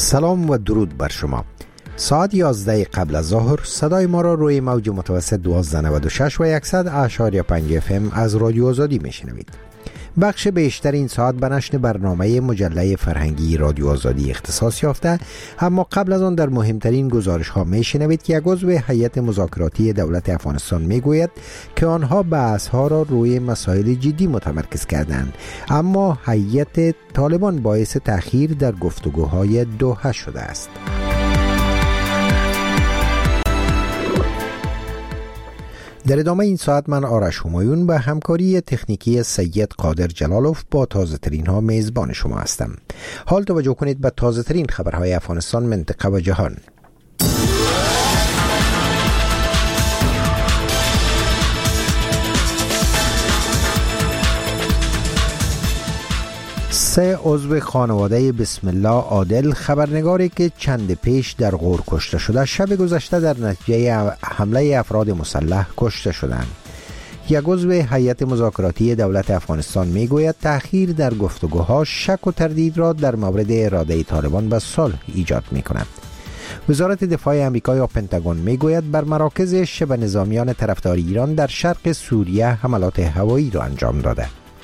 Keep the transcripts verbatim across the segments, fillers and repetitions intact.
سلام و درود بر شما. ساعت یازده قبل از ظهر صدای ما را روی موج متوسط دوازده نود و شش و صد اشاریه پنج اف ام از رادیو آزادی میشنوید. بخش بیشتر این ساعت به نشر برنامه مجله فرهنگی رادیو آزادی اختصاص یافته، اما قبل از آن در مهمترین گزارش ها میشنوید که یک عضو هیئت مذاکراتی دولت افغانستان میگوید که آنها بحث ها را روی مسائل جدی متمرکز کردند، اما هیئت طالبان باعث تأخیر در گفتگوهای دوحه شده است. در ادامه این ساعت من آرش همایون به همکاری تکنیکی سید قادر جلالوف با تازه ترین ها میزبان شما هستم. حال توجه کنید به تازه ترین خبرهای افغانستان، منطقه و جهان. سه عضو خانواده بسم الله عادل، خبرنگاری که چند پیش در غور کشته شده، شب گذشته در نتیجه حمله افراد مسلح کشته شدند. یک عضو هیئت مذاکراتی دولت افغانستان میگوید تأخیر در گفتگوها شک و تردید را در مورد اراده طالبان به صلح ایجاد می‌کند. وزارت دفاع آمریکا یا پنتاگون میگوید بر مراکز شبه نظامیان طرفدار ایران در شرق سوریه حملات هوایی را انجام داده.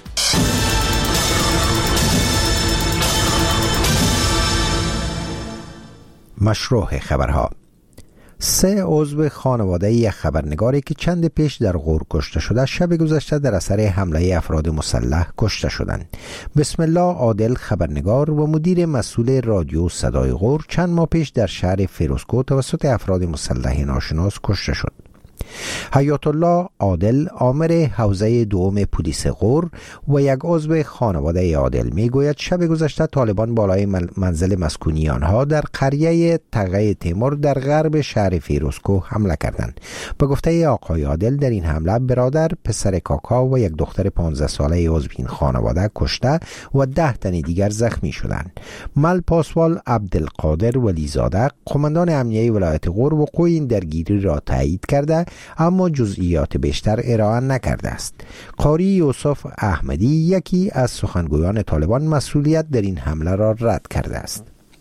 مشروع خبرها. سه عضو خانواده یک خبرنگاری که چند پیش در غور کشته شده، شب گذشته در اثر حمله افراد مسلح کشته شدند. بسم الله عادل، خبرنگار و مدیر مسئول رادیو صدای غور، چند ماه پیش در شهر فیروزکوه توسط افراد مسلح ناشناس کشته شد. حیات الله عادل، آمر حوزه دوم پلیس غور و یک عضو خانواده عادل میگوید شب گذشته طالبان بالای منزل مسکونی آنها در قریه تقه تیمور در غرب شهر فیروزکوه حمله کردند. به گفته آقای عادل در این حمله برادر، پسر کاکا و یک دختر پانزده ساله عضو این خانواده کشته و ده تن دیگر زخمی شدند. مل پاسوال عبدالقادر ولیزاده، قماندان امنیه ولایت غور، وقوع این درگیری را تایید کرده اما جزئیات بیشتر ارائه نکرده است. قاری یوسف احمدی، یکی از سخنگویان طالبان، مسئولیت در این حمله را رد کرده است.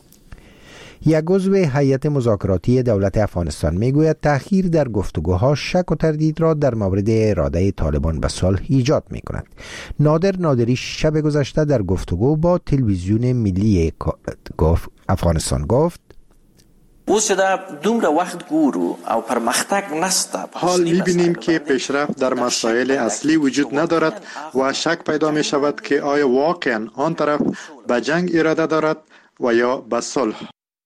یک عضو هیئت مذاکراتی دولت افغانستان میگوید تأخیر در گفتگوها شک و تردید را در مورد اراده طالبان به صلح ایجاد میکند. نادر نادری شب گذشته در گفتگو با تلویزیون ملی گفت افغانستان گفت اوس دا دومره وخت ګورو او پرمختګ نسته. حال می‌بینیم که پیشرفت در مسائل اصلی وجود ندارد و شک پیدا می شود که آیا واقعا آن طرف به جنگ اراده دارد و یا به صلح.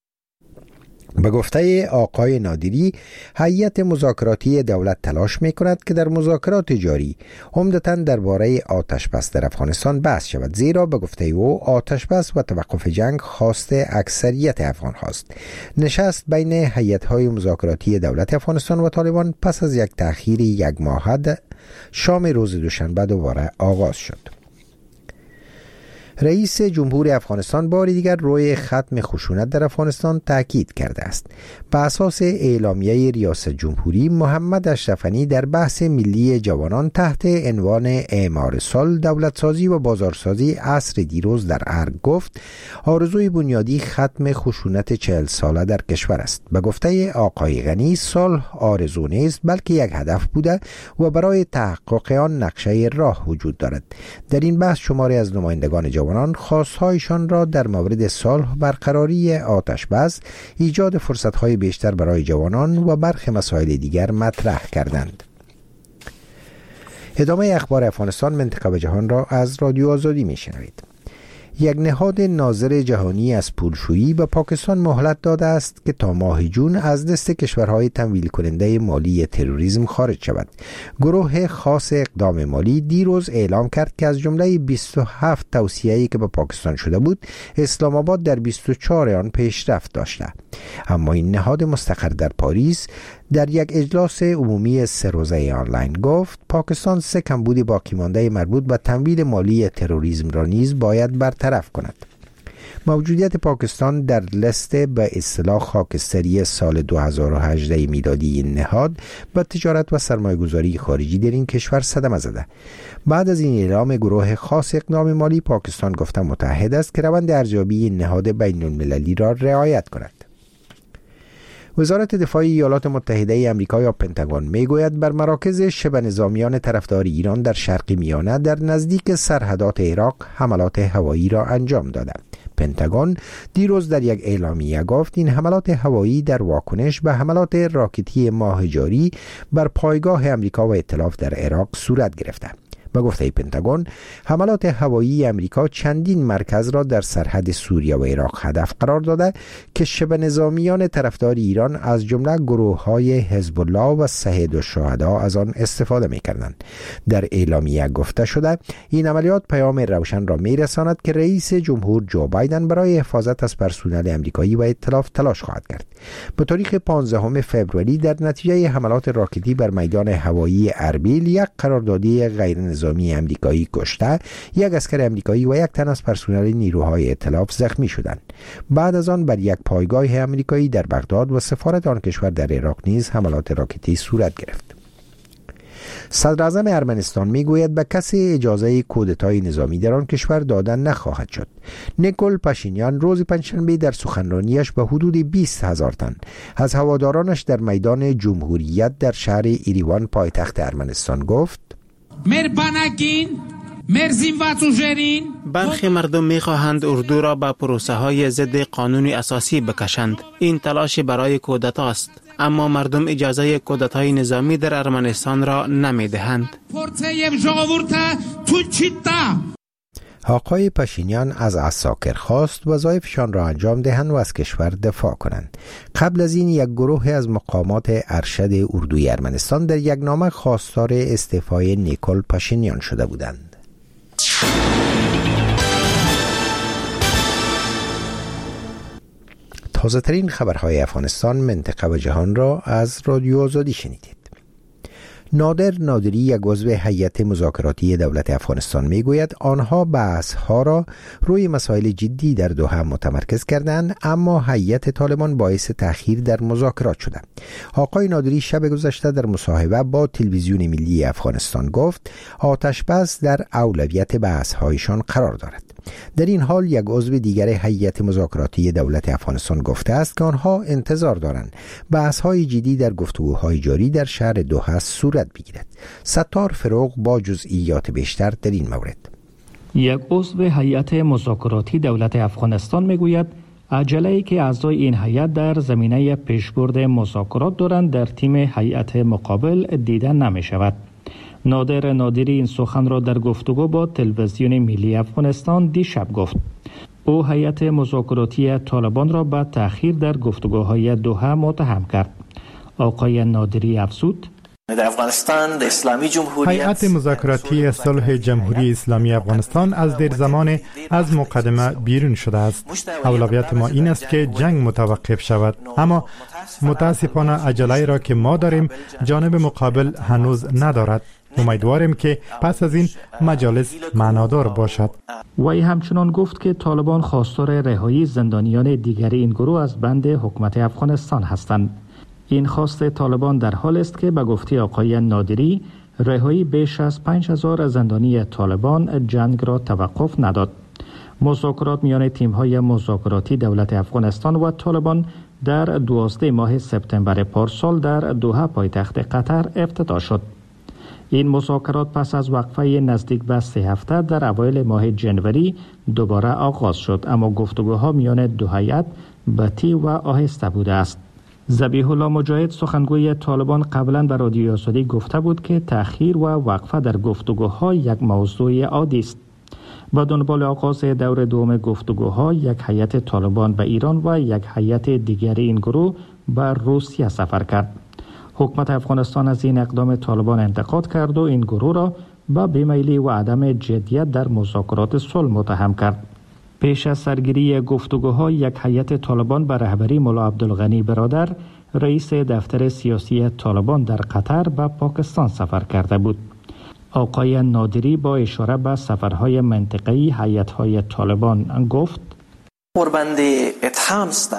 به گفته آقای نادری، هیئت مذاکراتی دولت تلاش می‌کند که در مذاکرات جاری عمدتاً درباره آتش بس در افغانستان بحث شود، زیرا به گفته او آتش بس و توقف جنگ خواست اکثریت افغان هاست. نشست بین هیئت‌های مذاکراتی دولت افغانستان و طالبان پس از یک تأخیر یک ماهه شام روز دوشنبه دوباره آغاز شد. رئیس جمهور افغانستان بار دیگر روی ختم خشونت در افغانستان تاکید کرده است. به اساس اعلامیه ریاست جمهوری، محمد اشرف غنی در بحث ملی جوانان تحت عنوان اعمار صلح، دولتسازی و بازارسازی عصر دیروز در ارگ گفت آرزوی بنیادی ختم خشونت چهل ساله در کشور است. به گفته آقای غنی، صلح آرزو نیست بلکه یک هدف بوده و برای تحقق آن نقشه راه وجود دارد. در این بحث شماری از نمایندگان جوانان خواستهایشان را در مورد صلح، برقراری آتش بس، ایجاد فرصت‌های بیشتر برای جوانان و برخی مسائل دیگر مطرح کردند. ادامه اخبار افغانستان، منطقه و جهان را از رادیو آزادی میشنوید. یک نهاد ناظر جهانی از پولشویی به پاکستان مهلت داده است که تا ماه جون از دست کشورهای تمویل کننده مالی تروریسم خارج شود. گروه خاص اقدام مالی دیروز اعلام کرد که از جمله بیست و هفت توصیه‌ای که به پاکستان شده بود، اسلام آباد در بیست و چهار آن پیشرفت داشته. اما این نهاد مستقر در پاریس در یک اجلاس عمومی سه روزه آنلاین گفت پاکستان سه کمبود باقی مانده مربوط به تمویل مالی تروریسم را نیز باید برطرف کند. موجودیت پاکستان در لست به اصطلاح خاکستری سال دو هزار و هجده میلادی این نهاد به تجارت و سرمایه‌گذاری خارجی در این کشور صدمه زده. بعد از این اعلام گروه خاص اقدام مالی، پاکستان گفته متحد است که روند ارزیابی این نهاد بین المللی را رعایت کند. وزارت دفاع ایالات متحده آمریکا یا پنتاگون میگوید بر مراکز شبه نظامیان طرفدار ایران در شرق میانه در نزدیک سرحدات عراق حملات هوایی را انجام داده. پنتاگون دیروز در یک اعلامیه گفت این حملات هوایی در واکنش به حملات راکتی ماه جاری بر پایگاه آمریکا و ائتلاف در عراق صورت گرفته. به گفته پنتاگون، حملات هوایی امریکا چندین مرکز را در سرحد سوریه و عراق هدف قرار داده که شبه نظامیان طرفدار ایران از جمله گروه‌های حزب الله و صهید الشهدا از آن استفاده می‌کردند. در اعلامیه گفته شده این عملیات پیام روشن را می‌رساند که رئیس جمهور جو بایدن برای حفاظت از پرسنل آمریکایی و ائتلاف تلاش خواهد کرد. به تاریخ پانزدهم فوریه در نتیجه حملات راکتی بر میدان هوایی اربیل یک قراردادی غیر نظامی آمریکایی کشته، یک اسکر آمریکایی و یک تن از پرسنل نیروهای ائتلاف زخمی شدند. بعد از آن بر یک پایگاه آمریکایی در بغداد و سفارت آن کشور در عراق نیز حملات راکتی صورت گرفت. صدر اعظم ارمنستان میگوید به کسی اجازه کودتای نظامی در آن کشور دادن نخواهد شد. نیکول پاشینیان روز پنجشنبه در سخنرانیش به حدود بیست هزار تن از هوادارانش در میدان جمهوریت در شهر ایریوان پایتخت ارمنستان گفت: برخی مردم می‌خواهند اردو را به پروسه های ضد قانون اساسی بکشند. این تلاش برای کودتا است، اما مردم اجازه کودتای نظامی در ارمنستان را نمی‌دهند. آقای پاشینیان از عساکر خواست وظایفشان را انجام دهند و از کشور دفاع کنند. قبل از این یک گروه از مقامات ارشد اردوی ارمنستان در یک نامه خواستار استعفای نیکول پاشینیان شده بودند. تازه ترین خبرهای افغانستان، منطقه و جهان را از رادیو آزادی شنیدید. نادر نادری، یک عضو هیئت مذاکراتی دولت افغانستان، میگوید آنها بحث‌ها را روی مسائل جدی در دوحه متمرکز کردند، اما هیئت طالبان باعث تأخیر در مذاکرات شده. آقای نادری شب گذشته در مصاحبه با تلویزیون ملی افغانستان گفت آتش بس در اولویت بحث‌هایشان قرار دارد. در این حال یک عضو دیگر هیئت مذاکراتی دولت افغانستان گفته است که آنها انتظار دارند بحث‌های جدی در گفتگوهای جاری در شهر دوحه صورت بگیرد. ستار فروغ با جزئیات بیشتر در این مورد. یک عضو هیئت مذاکراتی دولت افغانستان میگوید عجله‌ای که اعضای این هیئت در زمینه پیشبرد مذاکرات دارند در تیم هیئت مقابل دیده نمی شود. نادر نادری این سخن را در گفتگو با تلویزیون ملی افغانستان دیشب گفت. او هیئت مذاکراتی طالبان را به تأخیر در گفتگوهای دوحه متهم کرد. آقای نادری افزود: در افغانستان د اسلامی جمهوریت هیئت مذاکراتی صلح جمهوری اسلامی افغانستان از دیر زمان از مقدمه بیرون شده است. اولویت ما این است که جنگ متوقف شود، اما متاسفانه عجله را که ما داریم جانب مقابل هنوز ندارد. امیدواریم که پس از این مجالس معنادار باشد. وی همچنان گفت که طالبان خواستار رهایی زندانیان دیگر این گروه از بند حکومت افغانستان هستند. این خواست طالبان در حال است که به گفته آقای نادری رهایی بیش از پنج هزار زندانی طالبان جنگ را توقف نداد. مذاکرات میان تیم‌های مذاکراتی دولت افغانستان و طالبان در دوازده ماه سپتامبر پارسال در دوحه پایتخت قطر افتتاح شد. این مذاکرات پس از وقفه نزدیک به سه هفته در اوایل ماه جنوری دوباره آغاز شد، اما گفتگوها میان دو هیئت بطیء و آهسته بوده است. ذبیح الله مجاهد سخنگوی طالبان قبلا به رادیو آزادی گفته بود که تأخیر و وقفه در گفتگوها یک موضوع عادی است. با دنبال آغاز دور دوم گفتگوها یک هیئت طالبان به ایران و یک هیئت دیگر این گروه به روسیه سفر کرد. حکومت افغانستان از این اقدام طالبان انتقاد کرد و این گروه را به بیمیلی و عدم جدیت در مذاکرات صلح متهم کرد. پیش از سرگیری گفتگوها یک هیئت طالبان به رهبری ملا عبدالغنی برادر، رئیس دفتر سیاسی طالبان در قطر، به پاکستان سفر کرده بود. آقای نادری با اشاره به سفرهای منطقه‌ای هیئت‌های طالبان گفت: قربند اتهام است.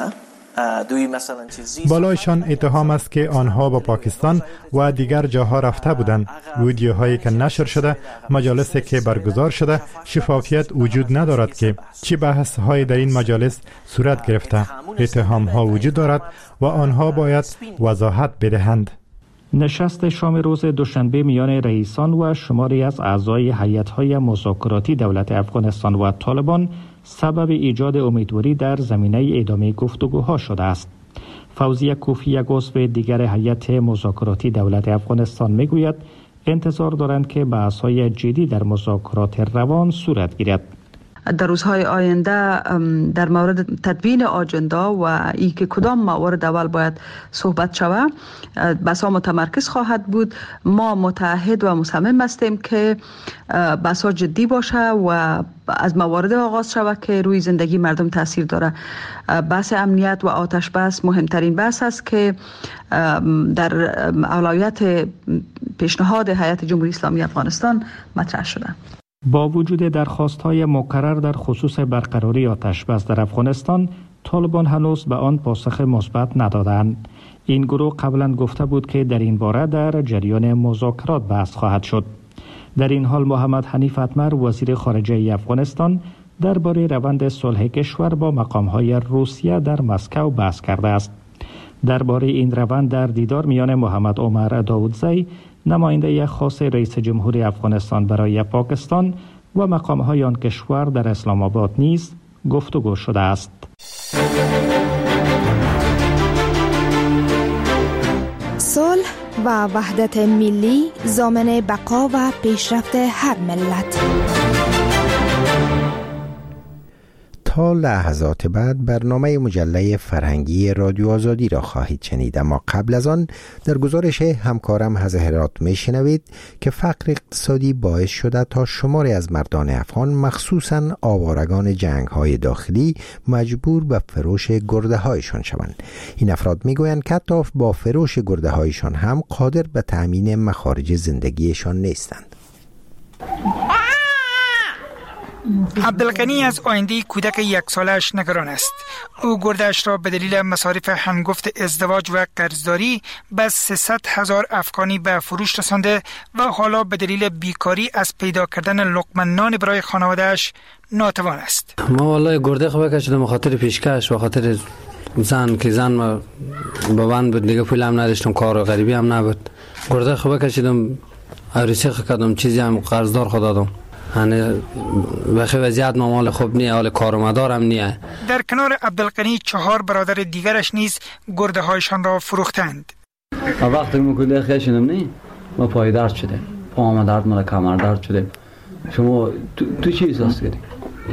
بالایشان اتهام است که آنها با پاکستان و دیگر جاها رفته بودند. ویدیوهایی که نشر شده، مجالسی که برگزار شده، شفافیت وجود ندارد که چه بحث های در این مجالس صورت گرفته. اتهام ها وجود دارد و آنها باید وضاحت بدهند. نشست شام روز دوشنبه میان رئیسان و شماری از اعضای هیئت‌های مذاکراتی دولت افغانستان و طالبان سبب ایجاد امیدواری در زمینه ادامه گفتگوها شده است. فوزیه کوفی، یک عضو دیگر هیئت مذاکراتی دولت افغانستان، میگوید انتظار دارند که بحث‌های جدی در مذاکرات روان صورت گیرد. در روزهای آینده در مورد تدوین آجندا و ای که کدام موارد اول باید صحبت شود بسا متمرکز خواهد بود. ما متعهد و مصمم هستیم که بسا جدی باشه و از موارد آغاز شود که روی زندگی مردم تاثیر داره. بحث امنیت و آتش بس مهمترین بحث است که در اولویت پیشنهاد هیئت جمهوری اسلامی افغانستان مطرح شده. با وجود درخواست‌های مکرر در خصوص برقراری آتش بس در افغانستان، طالبان هنوز به آن پاسخ مثبت ندادند. این گروه قبلا گفته بود که در این باره در جریان مذاکرات بحث خواهد شد. در این حال محمد حنیف اتمر، وزیر خارجه افغانستان، درباره روند صلح کشور با مقام‌های روسیه در مسکو بحث کرده است. درباره این روند در دیدار میان محمد عمر داودزی، نماینده خاص رئیس جمهوری افغانستان برای پاکستان، و مقام‌های آن کشور در اسلام آباد نیز گفتگو شده است. صلح و وحدت ملی ضامن بقا و پیشرفت هر ملت. تا لحظات بعد برنامه مجله فرهنگی رادیو آزادی را خواهید شنید، اما قبل از آن در گزارش همکارم از هرات میشنوید که فقر اقتصادی باعث شده تا شماری از مردان افغان، مخصوصاً آوارگان جنگ های داخلی، مجبور به فروش گرده هایشان شوند. این افراد میگویند که حتی با فروش گرده هایشان هم قادر به تأمین مخارج زندگیشان نیستند. عبدالغنی از آینده کودک یک سالش نگران است. او گردش را به دلیل مصارف هنگفت ازدواج و قرضداری به سیصد هزار افغانی به فروش رسانده و حالا به دلیل بیکاری از پیدا کردن لقمه نان برای خانوادهش ناتوان است. ما والله گرده خواه کشیدم خاطر پیشکش و خاطر زن که زن ما با من بود، دیگه پول هم نداشتم، کار و غریبی هم نبود. گرده خواه کشیدم، عروسی خواه کردم، چیزی هم قرضدار خود دادم. هنه بخی وضعیت مال خوب نیه، حال کارمدار هم نیه. در کنار عبدالغنی چهار برادر دیگرش نیز گرده هایشان را فروختند. وقتی ما کلی خیلی شدم نی، ما پای درد شده، پاهم درد مال کمر درد شده. شما تو, تو چی احساس کردی؟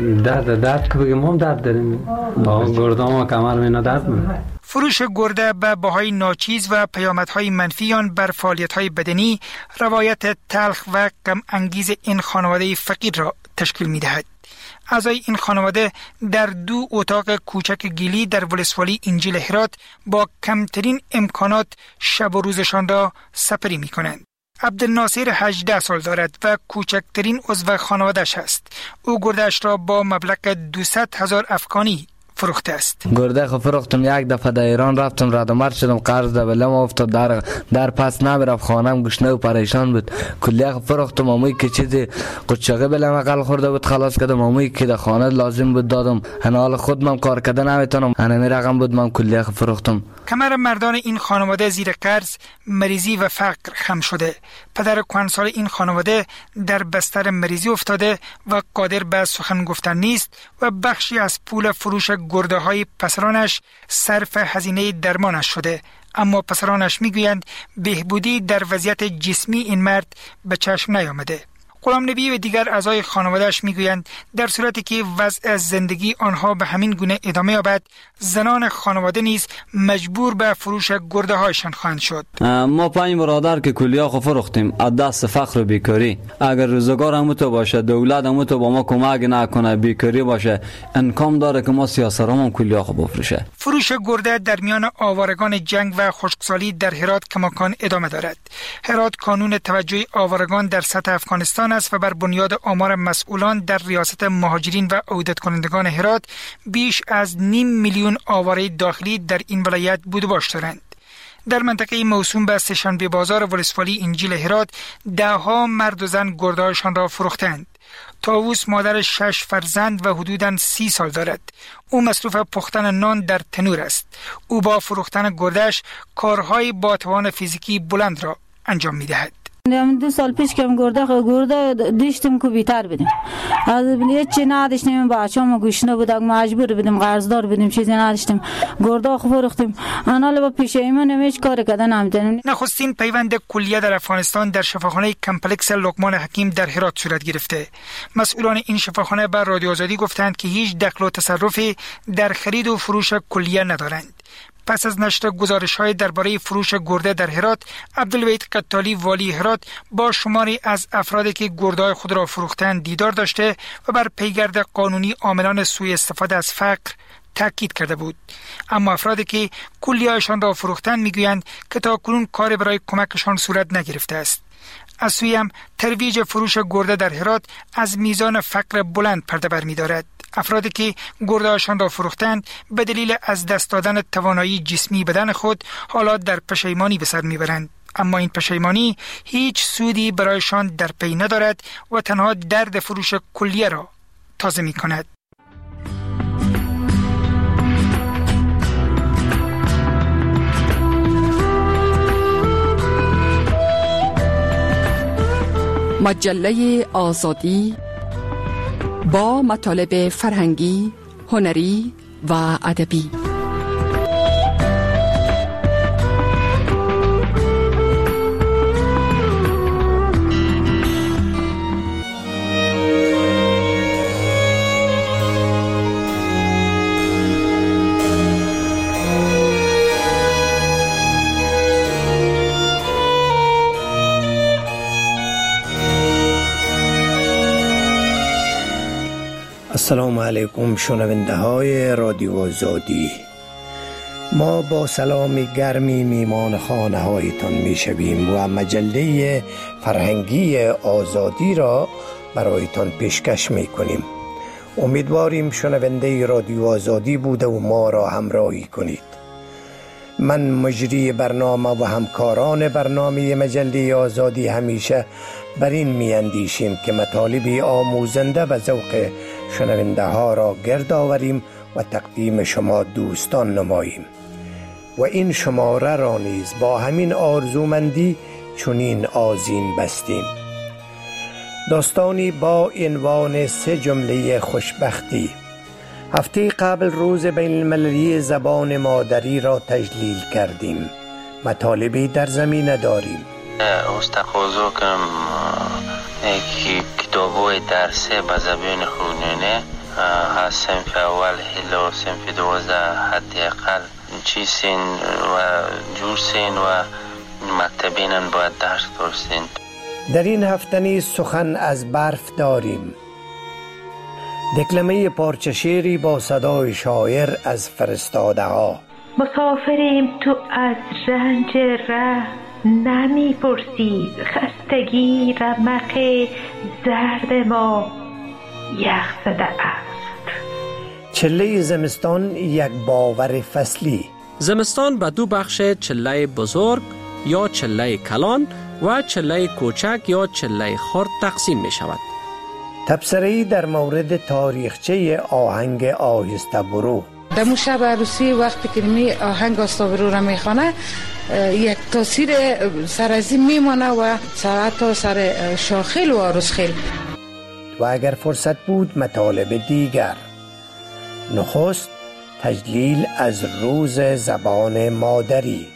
درد درد که بگیم هم درد داریم، با گرده ما کمر مینا درد مینا. فروش گرده به بهای ناچیز و پیامدهای منفی آن بر فعالیت‌های بدنی روایت تلخ و غم انگیز این خانواده فقیر را تشکیل می‌دهد. اعضای این خانواده در دو اتاق کوچک گیلی در ولسوالی انجیل هرات با کمترین امکانات شب و روزشان را سپری می‌کنند. عبدالناصر هجده سال دارد و کوچکترین عضو خانواده‌اش است. او گرده‌اش را با مبلغ دویست هزار افغانی فروخته است. گرده خو فروختم، یک دفعه در ایران رفتم رد و مرد شدم، قرض در بلم افتاد، در در پس نمیرفت، خانم گشنه و پریشان بود. کلی خو فروختم، اموی که چیزی قچقه بلم اقل خورده بود خلاص کردم، اموی که در خانه لازم بود دادم، انا حال خود من کار کرده نمیتونم، انا می رقم بود من کلی خو فروختم. کمر مردان این خانواده زیر قرض، مریضی و فقر خم شده. پدر کهنسال این خانواده در بستر مریضی افتاده و قادر به سخن گفتن نیست و بخشی از پول فروش گرده های پسرانش صرف هزینه درمانش شده. اما پسرانش میگویند بهبودی در وضعیت جسمی این مرد به چشم نیامده. غلام نبی و دیگر اعضای خانواده‌اش میگویند در صورتی که وضع زندگی آنها به همین گونه ادامه یابد، زنان خانواده نیز مجبور به فروش گرده هایشان خواهند شد. ما پنج برادر که کلیا خو فروختیم از دست فقر و بیکاری. اگر روزگار هم تو باشه، دولت هم تو با ما کمک نکنه، بیکاری باشه، انکام داره که ما سیاسرامون کلیا خو بفروشه. فروش گرده در میان آوارگان جنگ و خشکسالی در هرات کماکان ادامه دارد. هرات کانون توجه آوارگان در سطح افغانستان پاکستان است و بر بنیاد آمار مسئولان در ریاست مهاجرین و عودت کنندگان هرات بیش از نیم میلیون آواره داخلی در این ولایت بود و باش دارند. در منطقه موسوم به سه‌شنبه بازار ولسوالی انجیل هرات ده ها مرد و زن گرده‌هایشان را فروختند. طاووس مادر شش فرزند و حدوداً سی سال دارد. او مصروف پختن نان در تنور است. او با فروختن گرده‌اش کارهای با توان فیزیکی بلند را انجام می‌دهد. دو سال پیش که گرده گرده داشتم که بیتر بدیم از هیچ چی نداشتیم، بچه‌مو گوشنه بودم، مجبور بودیم، قرضدار بودیم، چیزی نداشتیم، گرده فروختیم. انا با پیشایمون هیچ کاری کردن نمی‌تونیم. نخستین پیوند کلیه در افغانستان در شفاخانه کمپلکس لقمان حکیم در هرات صورت گرفته. مسئولان این شفاخانه بر رادیو آزادی گفتند که هیچ دخل و تصرفی در خرید و فروش کلیه ندارند. پس از نشر گزارش‌های درباره فروش گرده در هرات، عبدالوحید قتالی والی هرات با شماری از افرادی که گرده‌های خود را فروختند دیدار داشته و بر پیگرد قانونی عاملان سوء استفاده از فقر تاکید کرده بود. اما افرادی که کلیه‌هایشان را فروختند میگویند که تاکنون کار برای کمکشان صورت نگرفته است. از سوی هم ترویج فروش گرده در هرات از میزان فقر بلند پرده برمی‌دارد. افرادی که گرده‌هاشان را فروختند به دلیل از دست دادن توانایی جسمی بدن خود حالا در پشیمانی به سر میبرند. اما این پشیمانی هیچ سودی برایشان در پی ندارد و تنها درد فروش کلیه را تازه می کند. مجله آزادی با مطالب فرهنگی، هنری و ادبی. السلام علیکم شنونده های رادیو آزادی. ما با سلام گرمی میمان خانه هایتان می شویم و مجله فرهنگی آزادی را برایتان پیشکش می کنیم. امیدواریم شنونده رادیو آزادی بوده و ما را همراهی کنید. من مجری برنامه و همکاران برنامه مجله آزادی همیشه بر این می اندیشیم که مطالبی آموزنده و ذوق شنونده ها را گرد آوریم و تقدیم شما دوستان نماییم و این شماره را نیز با همین آرزومندی چنین آذین بستیم. داستانی با عنوان سه جمله خوشبختی. هفته قبل روز بین المللی زبان مادری را تجلیل کردیم. مطالبی در زمینه داریم. استقاضا کنم که کتاب‌های درسی به زبان خونینه از صنف اول هلا صنف دوازده حداقل چی سین و جور سین و مکتبینن باید درس درستین. در این هفته نیز سخن از برف داریم. دکلمه پارچه شعری با صدای شاعر از فرستاده ها. مسافریم تو از رنج ره نمی پرسید، خستگی رمق زرد ما یخ زده است. چله زمستان یک باور فصلی. زمستان به دو بخش چله بزرگ یا چله کلان و چله کوچک یا چله خرد تقسیم می شود. تبصره‌ای در مورد تاریخچه آهنگ آهسته برو. در مو شب عروسی وقتی که می آهنگ آهسته برو را میخوانه یک تاثیر سر از این میمانه و ساعت تا سر شاخیل و عروسخیل. و اگر فرصت بود مطالب دیگر. نخست تجلیل از روز زبان مادری.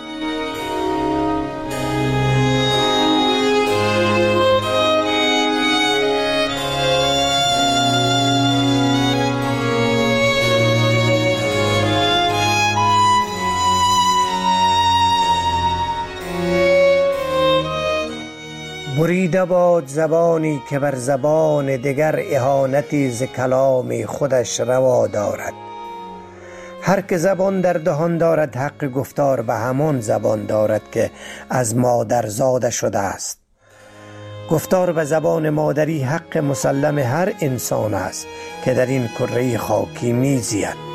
بریده باد زبانی که بر زبان دیگر اهانتی ز کلام خودش روا دارد. هر که زبان در دهان دارد حق گفتار به همان زبان دارد که از مادر زاده شده است. گفتار به زبان مادری حق مسلم هر انسان است که در این کره خاکی میزید.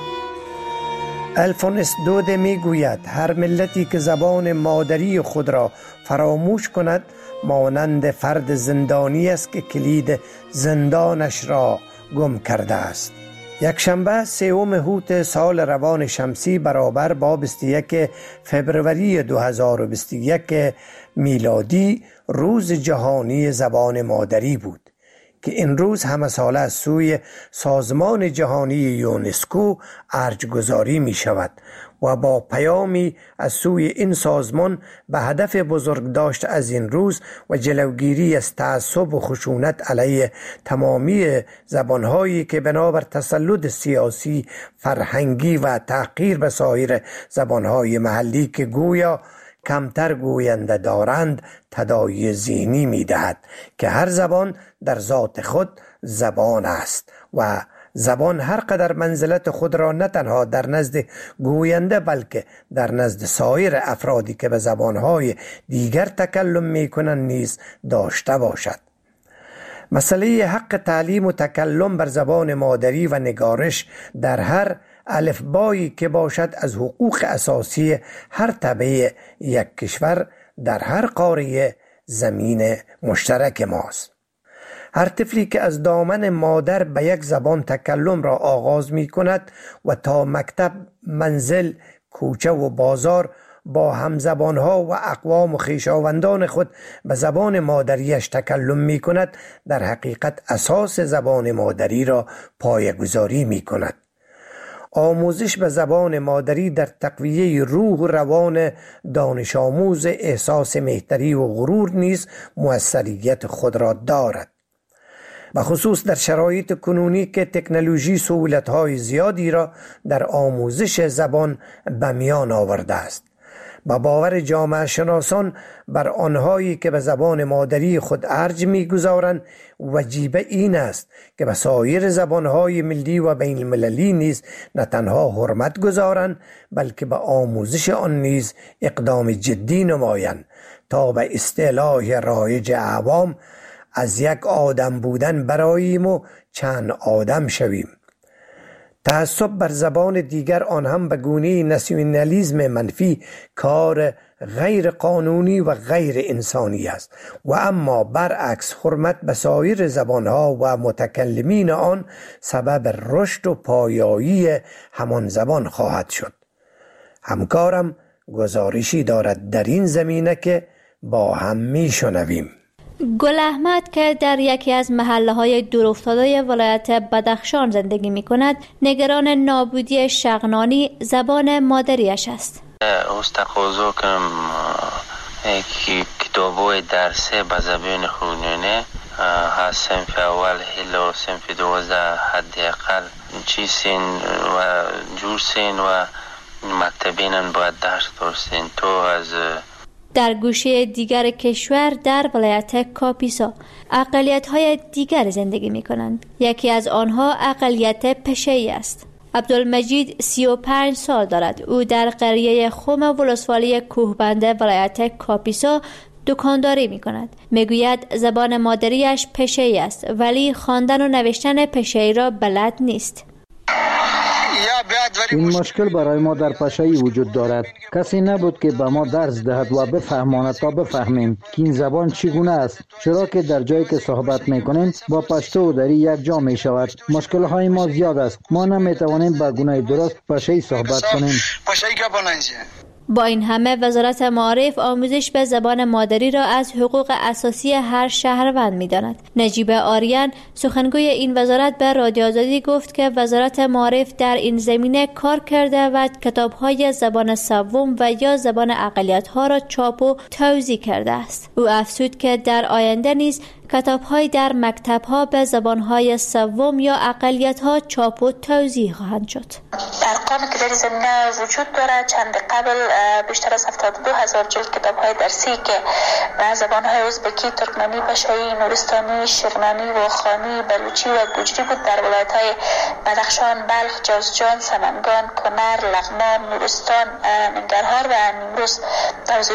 الفونس دوده می گوید هر ملتی که زبان مادری خود را فراموش کند مانند فرد زندانی است که کلید زندانش را گم کرده است. یک شنبه سوم هوت سال روان شمسی برابر با بیست و یک فبروری دو هزار و بیست و یک میلادی روز جهانی زبان مادری بود که این روز همه ساله از سوی سازمان جهانی یونسکو ارجگذاری می شود و با پیامی از سوی این سازمان به هدف بزرگداشت از این روز و جلوگیری از تعصب و خشونت علیه تمامی زبانهایی که بنابر تسلط سیاسی، فرهنگی و تحقیر به سایر زبانهای محلی که گویا کمتر گوینده دارند تداعی ذهنی می دهد که هر زبان در ذات خود زبان است و زبان هر قدر منزلت خود را نه تنها در نزد گوینده بلکه در نزد سایر افرادی که به زبانهای دیگر تکلم می کنند نیز داشته باشد. مسئله حق تعلیم و تکلم بر زبان مادری و نگارش در هر الفبایی که باشد از حقوق اساسی هر تبع یک کشور در هر قاره زمین مشترک ماست. هر طفلی که از دامن مادر به یک زبان تکلم را آغاز می کند و تا مکتب، منزل، کوچه و بازار با همزبانها و اقوام و خویشاوندان خود به زبان مادریش تکلم می کند در حقیقت اساس زبان مادری را پایه‌گذاری می کند. آموزش به زبان مادری در تقویه روح و روان دانش آموز احساس مهتری و غرور نیز موثریت خود را دارد. به خصوص در شرایط کنونی که تکنولوژی سهولت‌های زیادی را در آموزش زبان به میان آورده است. با باور جامعه شناسان بر آنهایی که به زبان مادری خود ارج می‌گذارند وجیبه این است که به سایر زبانهای ملی و بین المللی نیز نه تنها حرمت گذارند بلکه به آموزش آن نیز اقدام جدی نمایند تا به اصطلاح رایج عوام از یک آدم بودن براییم و چند آدم شویم. تعصب بر زبان دیگر آن هم به گونه ناسیونالیسم منفی کار غیر قانونی و غیر انسانی است و اما برعکس حرمت به سایر زبانها و متکلمین آن سبب رشد و پایایی همان زبان خواهد شد. همکارم گزارشی دارد در این زمینه که با هم می شنویم. گل احمد که در یکی از محله‌های دورافتاده ولایت بدخشان زندگی می‌کند، نگران نابودی شغنانی زبان مادریش است. از تقاضا کنم که کتاب‌های درسی به زبان خونینه از صنف اول هلا صنف دوازده حداقل چی سین و جور سین و مکتبینن باید درس داشتین تو از در گوشه دیگر کشور در ولایت کاپیسا اقلیت‌های دیگر زندگی می‌کنند. یکی از آنها اقلیت پشه‌ای است. عبدالمجید سی و پنج سال دارد. او در قریه خم ولسوالی کوهبنده ولایت کاپیسا دکانداری می‌کند. می‌گوید زبان مادریش پشه‌ای است ولی خواندن و نوشتن پشه‌ای را بلد نیست. این مشکل برای ما در پشه‌ای وجود دارد. کسی نبود که به ما درس دهد و بفهماند تا بفهمیم که این زبان چگونه است، چرا که در جایی که صحبت میکنیم با پشتو و دری یک جا می شود. مشکل های ما زیاد است. ما نمیتوانیم به گونه درست پشه‌ای صحبت کنیم. با این همه وزارت معارف آموزش به زبان مادری را از حقوق اساسی هر شهروند می‌داند. نجیب آریان سخنگوی این وزارت به رادیو آزادی گفت که وزارت معارف در این زمینه کار کرده و کتاب‌های زبان سوم و یا زبان اقلیت‌ها را چاپ و توزیع کرده است. او افزود که در آینده نیز کتاب‌های در مکتب‌ها به زبان‌های سوم یا اقلیت‌ها چاپ و توزیع خواهند شد. ارقامی که در این زمینه وجود دارد چند قبل بیشتر از هفتاد و دو هزار جلد کتاب‌های درسی که به زبان‌های ازبکی، ترکمنی، پشه‌ای، نورستانی، شغنانی، واخانی، بلوچی و گوجری بود در ولایت‌های بدخشان، بلخ، جوزجان، سمنگان، کنر، لغمان، نورستان، ننگرهار و نیمروز توزیع شده.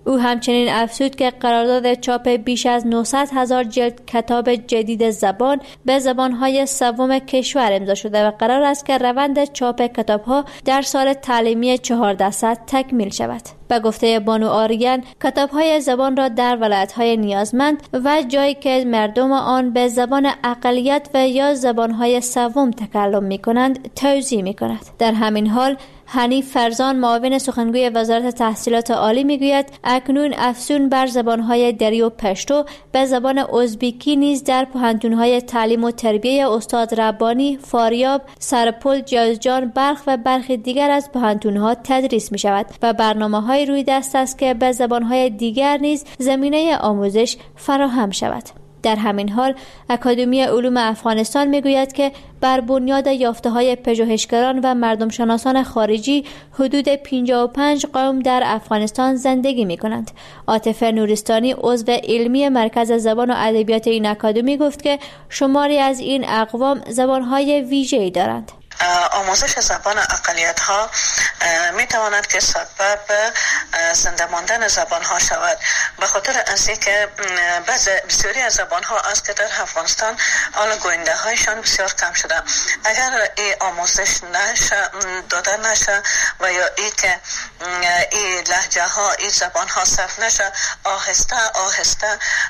او همچنین افزود که قرارداد چاپ بیش از نهصد هزار جلد کتاب جدید زبان به زبانهای سوم کشور امضا شده و قرار است که روند چاپ کتابها در سال تعلیمی چهاردهصد تکمیل شود. به گفته بانو آریان، کتاب‌های زبان را در ولایت‌های نیازمند و جایی که مردم آن به زبان اقلیت و یا زبان‌های سوم تکلم می‌کنند توزیع می‌کند. در همین حال حنیف فرزان، معاون سخنگوی وزارت تحصیلات عالی میگوید اکنون افزون بر زبانهای دری و پشتو به زبان ازبیکی نیز در پوهنتون‌های تعلیم و تربیه استاد ربانی، فاریاب، سرپل، جوزجان، بلخ و برخی دیگر از پوهنتون‌ها تدریس می شود و برنامه‌های روی دست است که به زبانهای دیگر نیز زمینه آموزش فراهم شود. در همین حال اکادمی علوم افغانستان میگوید که بر بنیاد یافته‌های پژوهشگران و مردم شناسان خارجی حدود پنجاه و پنج قوم در افغانستان زندگی می‌کنند. عاطفه نورستانی، عضو علمی مرکز زبان و ادبیات این اکادمی گفت که شماری از این اقوام زبان‌های ویژه‌ای دارند. آموزش زبان اقلیت ها می تواند که سبب زنده ماندن زبان ها شود، به خاطر اینکه که بسیاری از زبان ها است که در افغانستان آن گوینده هایشان بسیار کم شده. اگر این آموزش نشه داده نشه و یا ای که این لهجه ها این زبان ها صرف نشه، آهسته آهسته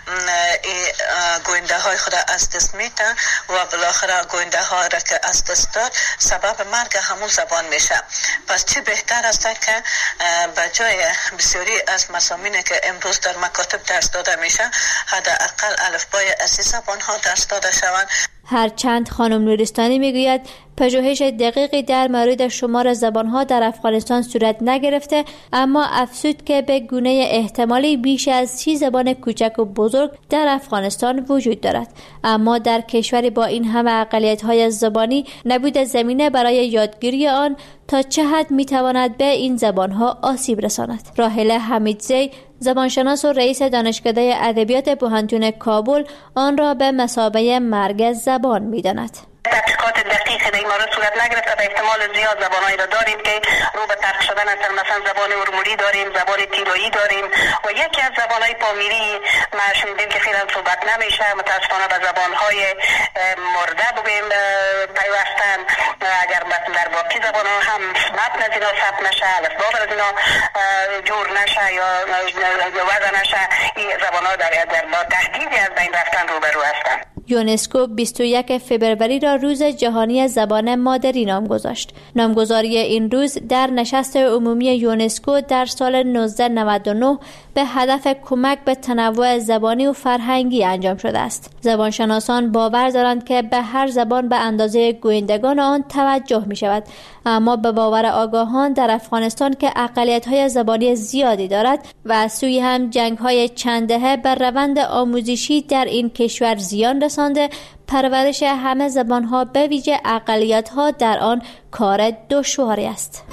این گوینده های خود از دست میده و بالاخره گوینده ها را که از دست داد سبب مرگ همون زبان میشه. پس چه بهتر است که به جای بسیاری از مضامینی که امروز در مکاتب درس داده میشه حداقل الفبای اصلی زبان ها درس داده شوند. هرچند خانم نورستانی میگوید پژوهش دقیقی در مورد شمار زبانها در افغانستان صورت نگرفته، اما افزود که به گونه احتمالی بیش از سی زبان کوچک و بزرگ در افغانستان وجود دارد، اما در کشوری با این همه اقلیت‌های زبانی نبود زمینه برای یادگیری آن تا چه حد میتواند به این زبانها آسیب رساند. راحله حمیدزی، زبانشناس و رئیس دانشکده ادبیات پوهنتون کابل، آن را به مثابه مرگ زبان می‌داند. تحقیقات دقیق در این مورد صورت نگرفته. به احتمال زیاد زبانهایی را داریم که رو به ترک شدن هستند. مثلا زبان ارمولی داریم، زبان تیرایی داریم و یکی از زبانهای پامیری ما شنیدیم که فعلا صحبت نمیشه. متاسفانه به زبانهای مرده بگویم پیوستن. اگر در باقی زبانها هم متن از اینا ثبت نشه، الفبا از اینا جور نشه یا وضع نشه، این زبانها در با تهدیدی از بین رفتن روبرو هستند. یونسکو بیست و یک فوریه را روز جهانی زبان مادری نام گذاشت. نامگذاری این روز در نشست عمومی یونسکو در سال نوزده نود و نه به هدف کمک به تنوع زبانی و فرهنگی انجام شده است. زبانشناسان باور دارند که به هر زبان به اندازه گویندگان آن توجه می شود، اما به باور آگاهان در افغانستان که اقلیت‌های زبانی زیادی دارد و از سوی هم جنگ‌های چند دهه بر روند آموزشی در این کشور زیان رسانده، پرورش همه زبان‌ها به ویژه اقلیت‌ها در آن کار دشواری است.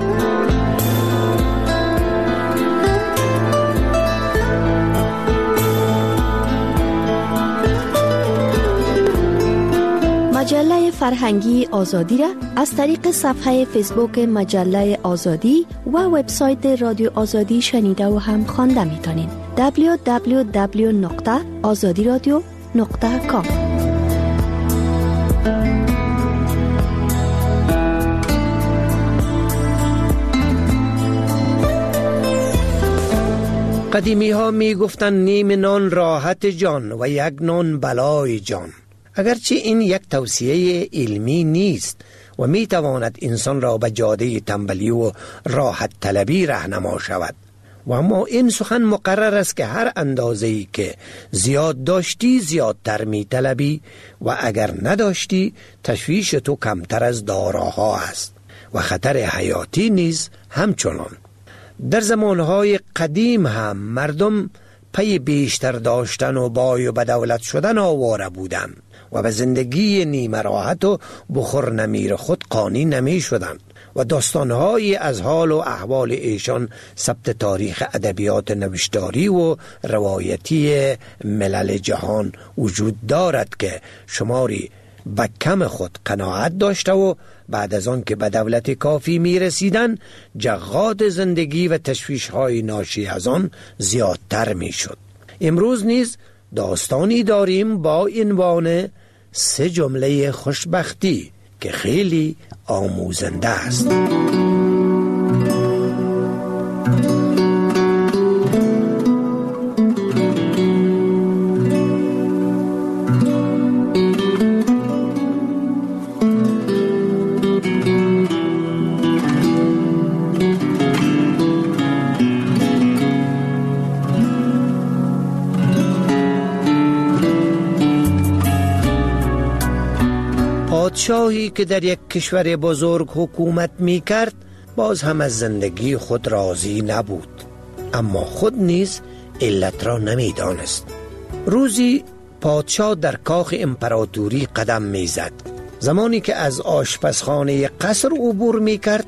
مجله فرهنگی آزادی را از طریق صفحه فیسبوک مجله آزادی و وبسایت رادیو آزادی شنیده و هم خوانده میتونید. دبلیو دبلیو دبلیو نقطه آزادی رادیو نقطه کام. قدیمی ها می گفتن نیم نان راحت جان و یک نان بلای جان. اگرچه این یک توصیه علمی نیست و می تواند انسان را به جاده تنبلی و راحت طلبی راهنما شود، و اما این سخن مقرر است که هر اندازه‌ای که زیاد داشتی زیادتر می طلبی و اگر نداشتی تشویش تو کمتر از داراها است و خطر حیاتی نیز همچنان. در زمانهای قدیم هم مردم پی بیشتر داشتن و بای و بدولت شدن آواره بودند و به زندگی نیمه راحت و بخور نمیر خود قانی نمی شدند و داستانهایی از حال و احوال ایشان ثبت تاریخ ادبیات نوشتاری و روایتی ملل جهان وجود دارد که شماری به کم خود قناعت داشته و بعد از آن که به دولت کافی می رسیدن جغاد زندگی و تشویش های ناشی از آن زیادتر می شد. امروز نیز داستانی داریم با عنوان سه جمله خوشبختی که خیلی آموزنده است. پادشاهی که در یک کشور بزرگ حکومت می کرد باز هم از زندگی خود راضی نبود، اما خود نیز علت را نمی دانست. روزی پادشاه در کاخ امپراتوری قدم می زد. زمانی که از آشپزخانه قصر عبور می کرد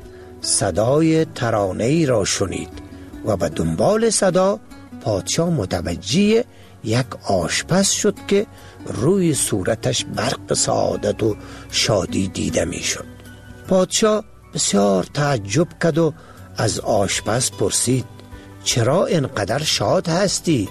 صدای ترانه‌ای را شنید و به دنبال صدا پادشاه متوجه یک آشپز شد که روی صورتش برق سعادت و شادی دیده می شد. پادشاه بسیار تعجب کرد و از آشپز پرسید چرا اینقدر شاد هستی؟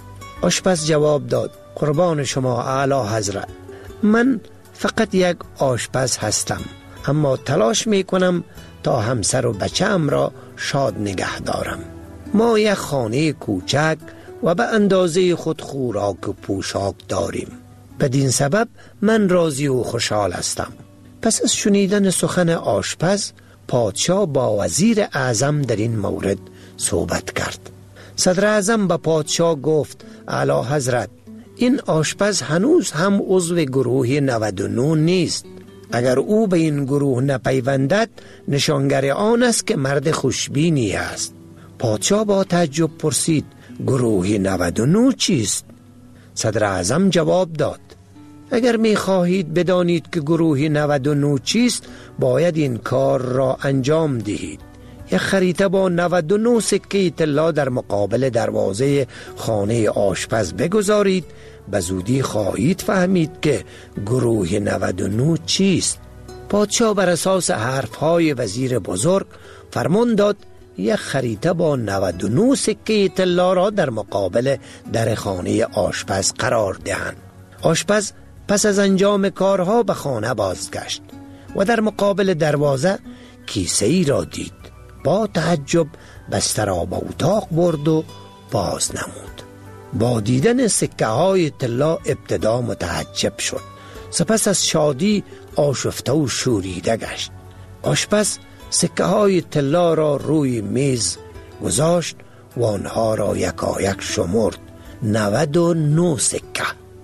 آشپز جواب داد قربان شما اعلی حضرت، من فقط یک آشپز هستم، اما تلاش می کنم تا همسر و بچه‌ام را شاد نگه دارم. ما یک خانه کوچک و به اندازه خود خوراک و پوشاک داریم، بدین سبب من راضی و خوشحال هستم. پس از شنیدن سخن آشپز پادشاه با وزیر اعظم در این مورد صحبت کرد. صدر اعظم به پادشاه گفت اعلی حضرت، این آشپز هنوز هم عضو گروه نود و نه نیست. اگر او به این گروه نپیوندد نشانگر آن است که مرد خوشبینی است. پادشاه با تعجب پرسید گروه نود و نه چیست؟ صدر اعظم جواب داد اگر می خواهید بدانید که گروه نود و نه چیست باید این کار را انجام دهید. یک خریطه با نود و نه سکه طلا در مقابل دروازه خانه آشپز بگذارید، به زودی خواهید فهمید که گروه نود و نه چیست. پادشاه بر اساس حرفهای وزیر بزرگ فرمان داد یک خریطه با نود و نه سکه طلا را در مقابل در خانه آشپز قرار دهند. آشپز پس از انجام کارها به خانه بازگشت و در مقابل دروازه کیسه ای را دید. با تعجب بسته را به اتاق برد و باز نمود. با دیدن سکه های طلا ابتدا متعجب شد، سپس از شادی آشفته و شوریده گشت. آشپز سکه های طلا را روی میز گذاشت و آنها را یکایک شمرد. نود و نه سکه.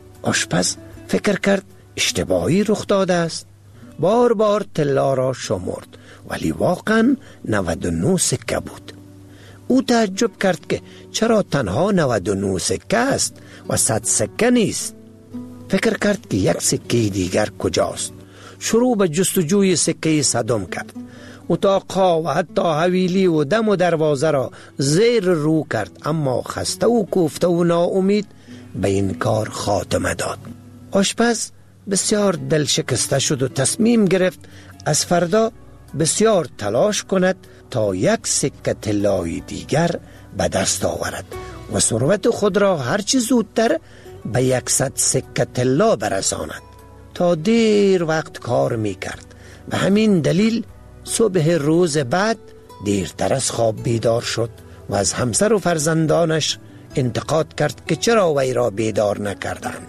آشپز فکر کرد اشتباهی رخ داده است. بار بار طلا را شمرد ولی واقعا نود و نه سکه بود. او تعجب کرد که چرا تنها نود و نه سکه است و صد سکه نیست. فکر کرد که یک سکه دیگر کجاست. شروع به جستجوی سکه صدم کرد. اتاقها و حتی حویلی و دم و دروازه را زیر رو کرد، اما خسته و کوفته و ناامید به این کار خاتمه داد. آشپز بسیار دل شکسته شد و تصمیم گرفت از فردا بسیار تلاش کند تا یک سکه طلای دیگر به دست آورد و ثروت خود را هرچی زودتر به یکصد سکه طلا برساند. تا دیر وقت کار می کرد. به همین دلیل صبح روز بعد دیرتر از خواب بیدار شد و از همسر و فرزندانش انتقاد کرد که چرا وی را بیدار نکردند.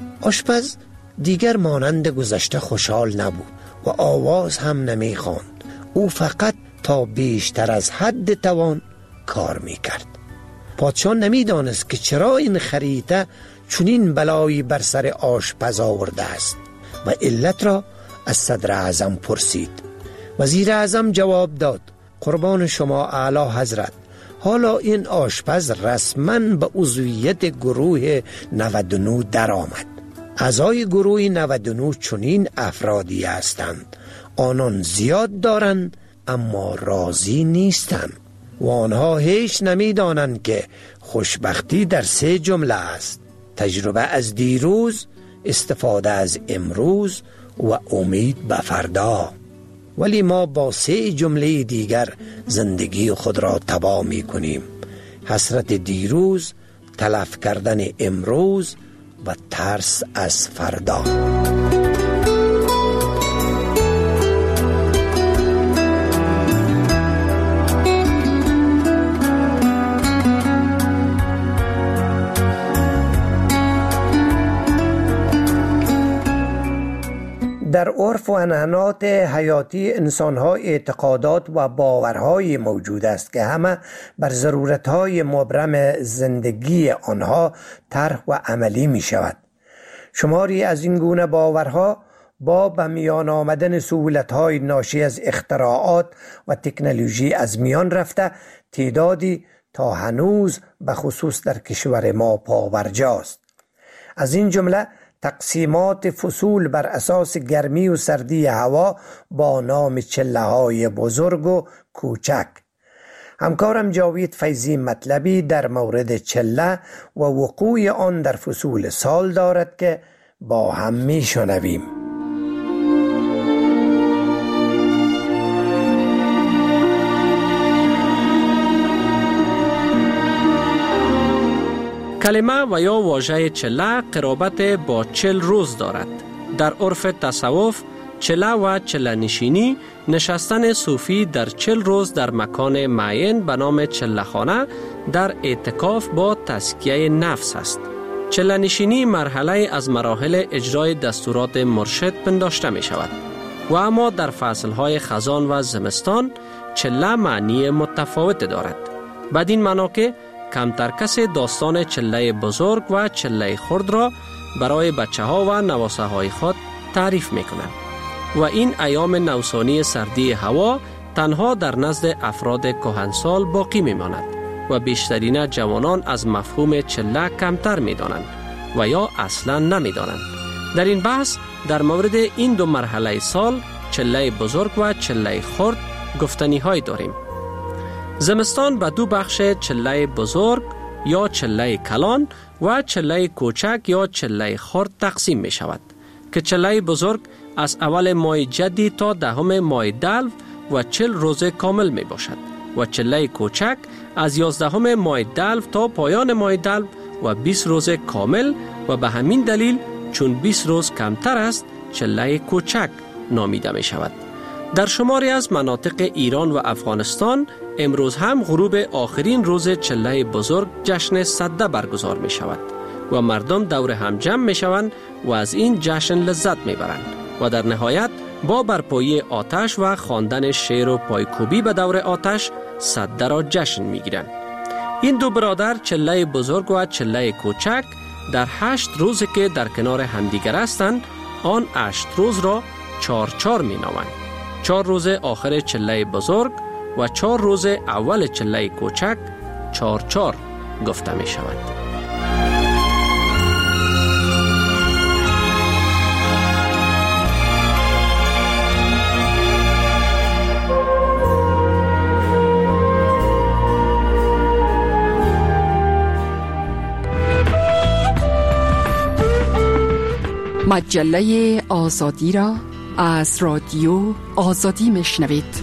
آشپز دیگر مانند گذشته خوشحال نبود و آواز هم نمی خواند. او فقط تا بیشتر از حد توان کار می کرد. پادشاه نمی دانست که چرا این خریطه چنین بلایی بر سر آشپز آورده است و علت را از صدر اعظم پرسید. وزیر اعظم جواب داد قربان شما اعلی حضرت، حالا این آشپز رسما به عضویت گروه نود و نه در آمد. اعضای گروه نود و نه چنین افرادی هستند، آنان زیاد دارند اما راضی نیستند و آنها هیچ نمی دانند که خوشبختی در سه جمله است: تجربه از دیروز، استفاده از امروز و امید به فردا. ولی ما با سه جمله دیگر زندگی خود را تباه می کنیم: حسرت دیروز، تلف کردن امروز و ترس از فردا. در عرف و عنعنات حیاتی انسان‌ها اعتقادات و باورهای موجود است که همه بر ضرورتهای مبرم زندگی آنها طرح و عملی می شود. شماری از این گونه باورها با به میان آمدن سهولت‌های ناشی از اختراعات و تکنولوژی از میان رفته، تعدادی تا هنوز به خصوص در کشور ما پابرجاست. از این جمله تقسیمات فصول بر اساس گرمی و سردی هوا با نام چله های بزرگ و کوچک. همکارم جاوید فیضی مطلبی در مورد چله و وقوع آن در فصول سال دارد که با هم می شنویم. کلمه و یا واژه چله قرابت با چل روز دارد. در عرف تصوف چله و چله نشینی نشستن صوفی در چل روز در مکان معین به نام چله خانه در اعتکاف با تزکیه نفس است. چله نشینی مرحله از مراحل اجرای دستورات مرشد پنداشته می شود و اما در فصلهای خزان و زمستان چله معنی متفاوت دارد. بدین معنا که کمتر کسی داستان چله بزرگ و چله خرد را برای بچه ها و نواسه های خود تعریف می کنند و این ایام نوسانی سردی هوا تنها در نزد افراد کهنسال باقی می ماند و بیشترین جوانان از مفهوم چله کمتر می دانند و یا اصلا نمی دانند. در این بحث در مورد این دو مرحله سال چله بزرگ و چله خرد گفتنی های داریم. زمستان به دو بخش چله بزرگ یا چله کلان و چله کوچک یا چله خرد تقسیم می شود که چله بزرگ از اول ماه جدی تا دهم ماه دلو و چل روز کامل می باشد و چله کوچک از یازدهم ماه دلو تا پایان ماه دلو و بیست روز کامل و به همین دلیل چون بیست روز کمتر است چله کوچک نامیده می شود. در شماری از مناطق ایران و افغانستان امروز هم غروب آخرین روز چله بزرگ جشن سده برگزار می شود و مردم دور هم جمع می شوند و از این جشن لذت می برند و در نهایت با برپایی آتش و خواندن شعر و پایکوبی به دور آتش سده را جشن می گیرند. این دو برادر چله بزرگ و چله کوچک در هشت روز که در کنار همدیگر هستند آن هشت روز را چار چار می نامند. چار روز آخر چله بزرگ و چار روز اول چله کوچک چار چار گفته می شود. مجله آزادی را از رادیو آزادی میشنوید.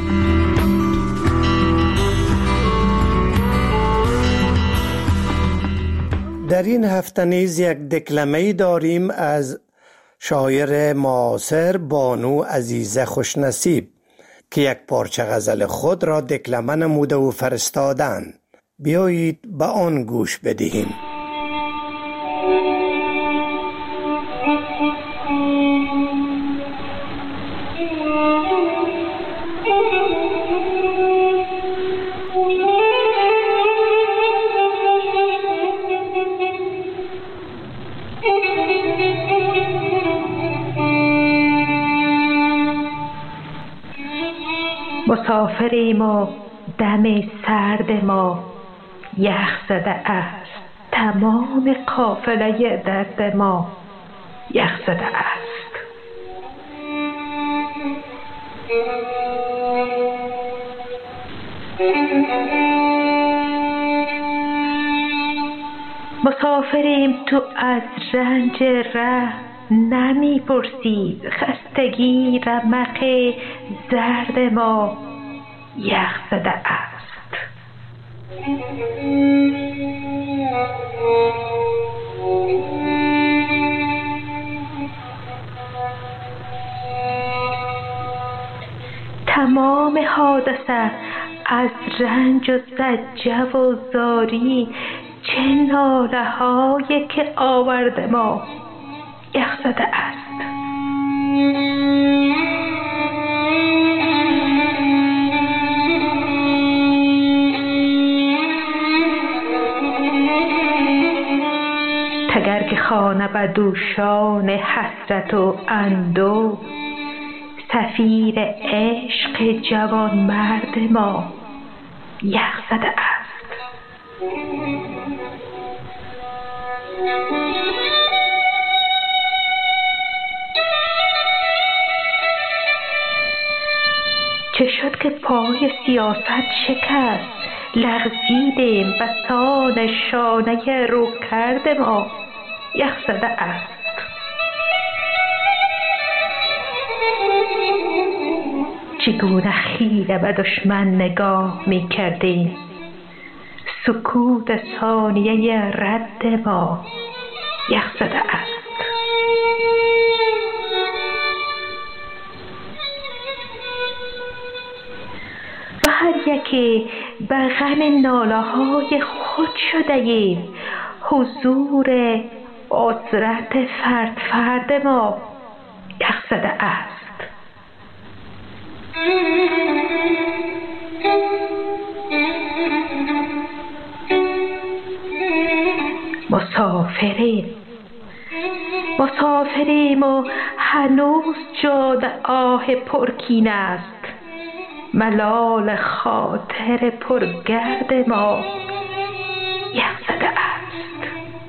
در این هفته نیز یک دکلمه‌ای داریم از شاعر معاصر بانو عزیزه خوشنصیب که یک پارچه غزل خود را دکلمه نموده و فرستادند. بیایید به آن گوش بدهیم. مسافریم و دم سرد ما یخ زده است، تمام قافله درد ما یخ زده است. مسافریم تو از رنج ره نمی پرسید خستگی رمق زرد ما یخ زده است. تمام حادثه از رنج و زجه و زاری چه ناله هایی که آورد ما یخ زده است. تگر که خانه به دوشان حسرت و اندو سفیر عشق جوان مرد ما یخ زده است. چه شد که پای سیاست شکست، لغزیدیم بسان شانه رو کرد ما یخ زده است. چگونه خیره به دشمن نگاه می کردیم، سکوت ثانیه رد ما یخ زده است. و هر یکی به غم ناله های خود شده ایم، حضور عذرت فرد فرد ما یخ زده است. مسافریم مسافریم و هنوز جاده آه پرکین است، ملال خاطر پرگرد ما یخ زده است.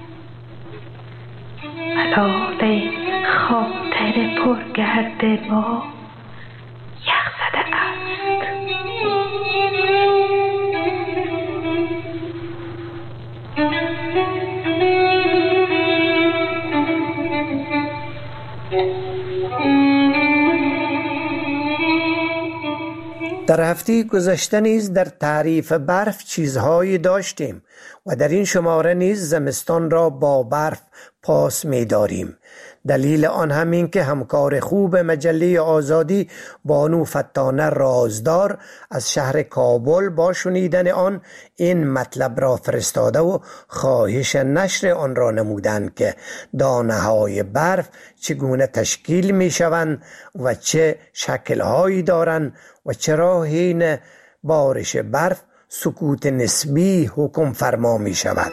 ملال خاطر پرگرد ما یخ زده است. در هفته گذشته نیز در تعریف برف چیزهایی داشتیم و در این شماره نیز زمستان را با برف پاس می داریم. دلیل آن همین که همکار خوب مجله آزادی بانو فتانه رازدار از شهر کابل با شنیدن آن این مطلب را فرستاده و خواهش نشر آن را نمودند که دانه های برف چگونه تشکیل می شوند و چه شکلهایی دارند و چرا حین بارش برف سکوت نسبی حکم فرما می شود.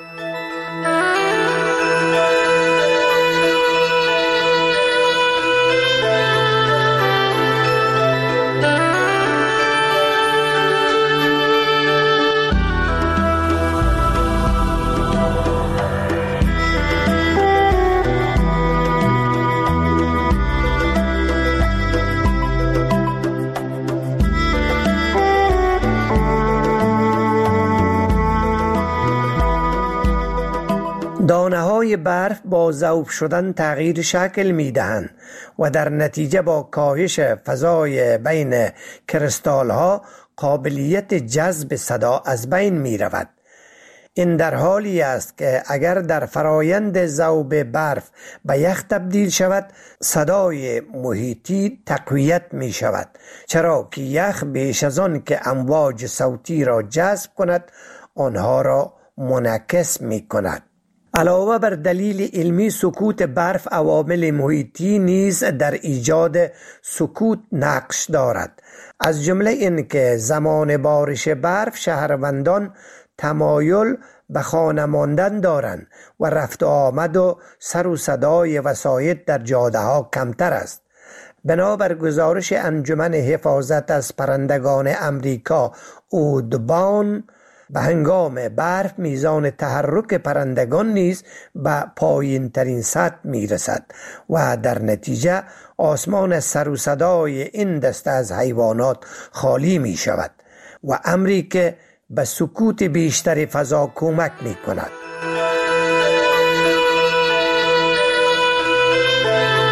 دانه های برف با ذوب شدن تغییر شکل می دهند و در نتیجه با کاهش فضای بین کریستال ها قابلیت جذب صدا از بین می رود. این در حالی است که اگر در فرایند ذوب برف به یخ تبدیل شود صدای محیطی تقویت می شود، چرا که یخ بیش از آن که امواج صوتی را جذب کند آنها را منعکس می کند. علاوه بر دلیل علمی سکوت برف عوامل محیطی نیز در ایجاد سکوت نقش دارد، از جمله این که زمان بارش برف شهروندان تمایل به خانه ماندن دارند و رفت و آمد و سر و صدای وسایط در جاده ها کمتر است. بنابر گزارش انجمن حفاظت از پرندگان امریکا اودبان، به هنگام برف میزان تحرک پرندگان نیز به پایین ترین سطح می رسد و در نتیجه آسمان از سر و صدای این دسته از حیوانات خالی می شود و امری که به سکوت بیشتر فضا کمک می کند.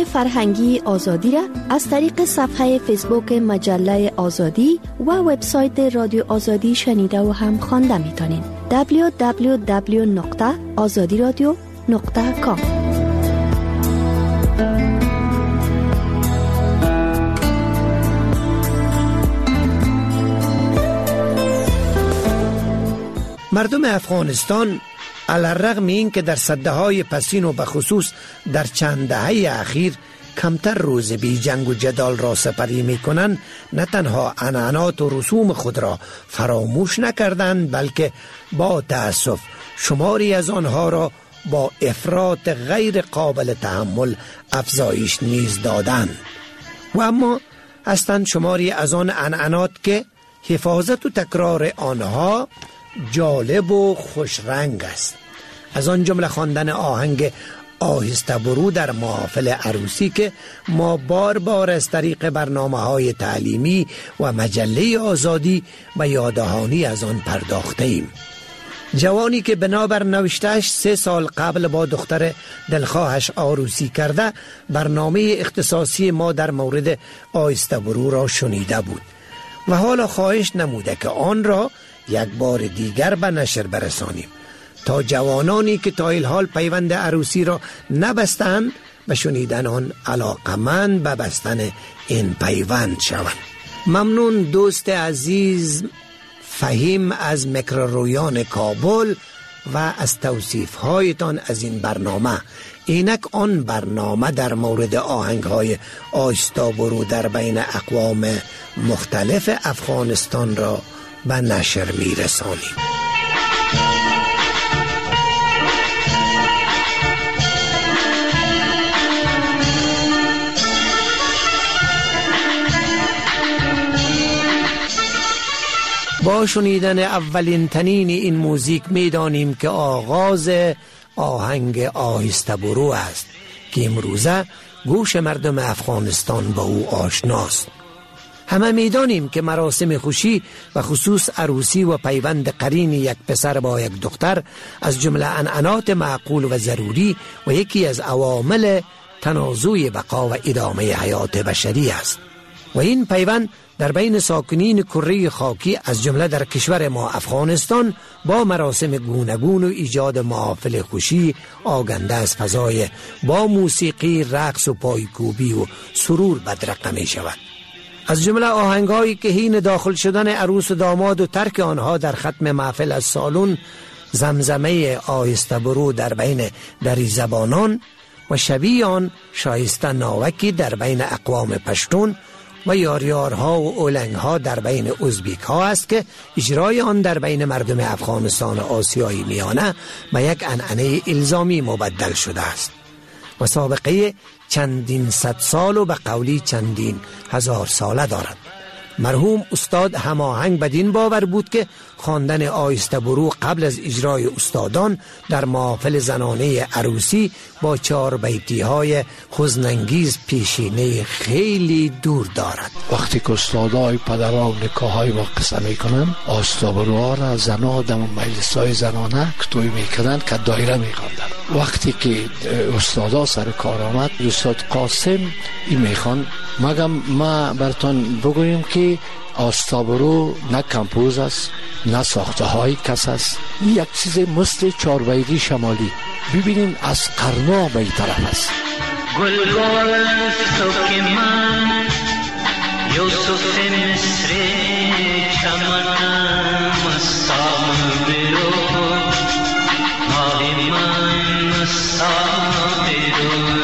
فرهنگی آزادی را از طریق صفحه فیسبوک مجله آزادی و وبسایت رادیو آزادی شنیده و هم خوانده میتونین. دبلیو دبلیو دبلیو نقطه آزادی رادیو نقطه کام. مردم افغانستان علی‌رغم این که در سده‌های پسین و بخصوص در چند دهه اخیر کمتر روز بی جنگ و جدال را سپری می کنند، نه تنها عنعنات و رسوم خود را فراموش نکردند، بلکه با تأسف شماری از آنها را با افراط غیر قابل تحمل افزایش نیز دادند. و اما هستند شماری از آن عنعنات که حفاظت و تکرار آنها جالب و خوش رنگ است. از آن جمله خواندن آهنگ آهسته برو در محافل عروسی که ما بار بار از طریق برنامه‌های تعلیمی و مجله آزادی به یاددهانی از آن پرداخته ایم. جوانی که بنابر نوشتهش سه سال قبل با دختر دلخواهش عروسی کرده، برنامه اختصاصی ما در مورد آهسته برو را شنیده بود و حالا خواهش نموده که آن را یک بار دیگر به نشر برسانیم تا جوانانی که تا الحال پیوند عروسی را نبستند به شنیدن آن علاقمند به بستن این پیوند شوند. ممنون دوست عزیز فهیم از میکرورویان کابل و از توصیف هایتان از این برنامه. اینک آن برنامه در مورد آهنگ های آهسته برو در بین اقوام مختلف افغانستان را به نشر می رسانیم. با شنیدن اولین تنین این موزیک می دانیم که آغاز آهنگ آهسته برو است که امروزه گوش مردم افغانستان با او آشناست. همه می دانیم که مراسم خوشی و خصوص عروسی و پیوند قرین یک پسر با یک دختر از جمله عنعنات معقول و ضروری و یکی از عوامل تنازع بقا و ادامه حیات بشری است و این پیوند در بین ساکنین کره خاکی از جمله در کشور ما افغانستان با مراسم گوناگون و ایجاد محافل خوشی آگنده از فضای با موسیقی، رقص و پایکوبی و سرور بدرقه می شود. از جمله آهنگایی که حین داخل شدن عروس و داماد و ترک آنها در ختم محفل از سالن، زمزمه آهسته برو در بین دری زبانان و شبیه آن شایسته ناوکی در بین اقوام پشتون و یاریارها و اولنگها در بین ازبیک ها است که اجرای آن در بین مردم افغانستان و آسیای میانه به یک عنعنه الزامی مبدل شده است و سابقه چندین صد سال و به قولی چندین هزار ساله دارد. مرحوم استاد هماهنگ بدین باور بود که خواندن آهسته برو قبل از اجرای استادان در محافل زنانه عروسی با چهار بیتی های حزن‌انگیز پیشینه خیلی دور دارد. وقتی که استادای پدران نکاح های ما قصه میکنن، آهسته بروها را زنها در مجلس های زنانه کتوی میکنن که دایره میخواندن. وقتی که استادا سر کار آمد، استاد قاسم این میخوان، مگم ما براتون بگویم که آهسته برو نه کمپوز است نه ساخته های کس است، این یک چیز مثل چاربیدی شمالی. ببینین از قرنا به این طرف است. گل گل سوک من یوسف مصر چمنم سام برو ماهی من سام برو.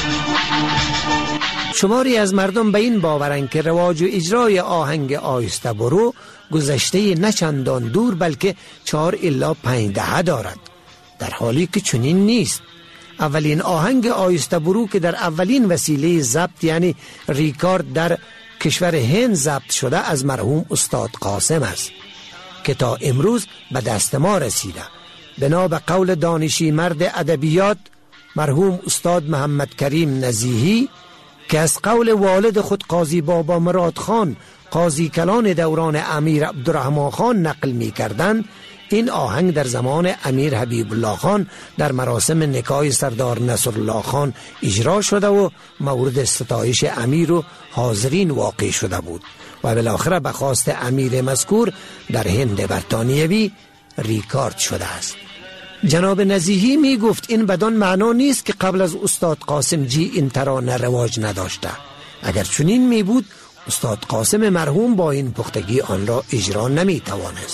شماری از مردم به این باورند که رواج و اجرای آهنگ آهسته برو گذشته نه چندان دور بلکه چهار الا پنج دهه دارد، در حالی که چنین نیست. اولین آهنگ آهسته برو که در اولین وسیله ضبط یعنی ریکارد در کشور هند ضبط شده از مرحوم استاد قاسم است که تا امروز به دست ما رسیده. بنا به قول دانشی مرد ادبیات مرحوم استاد محمد کریم نزیهی که از قول والد خود قاضی بابا مراد خان قاضی کلان دوران امیر عبدالرحمن خان نقل می کردن، این آهنگ در زمان امیر حبیب الله خان در مراسم نکاح سردار نصرالله خان اجرا شده و مورد ستایش امیر و حاضرین واقع شده بود و بالاخره به خواست امیر مذکور در هند برطانیوی ریکارد شده است. جناب نزیهی می گفت این بدان معنا نیست که قبل از استاد قاسم جی این ترانه رواج نداشته. اگر چنین می بود استاد قاسم مرحوم با این پختگی آن را اجرا نمی توانست.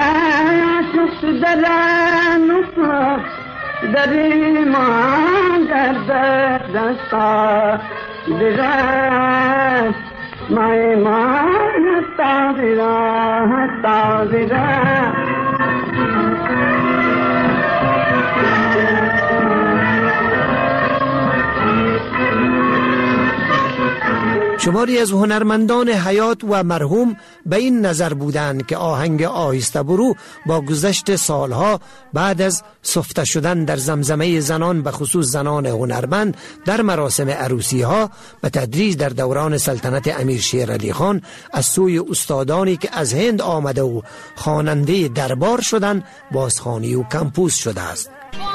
شماری از هنرمندان حیات و مرحوم به این نظر بودند که آهنگ آهسته برو با گذشت سالها بعد از سفته شدن در زمزمه زنان به خصوص زنان هنرمند در مراسم عروسی ها به تدریج در دوران سلطنت امیر شیر علی خان از سوی استادانی که از هند آمده و خواننده دربار شدند بازخوانی و کمپوز شده است.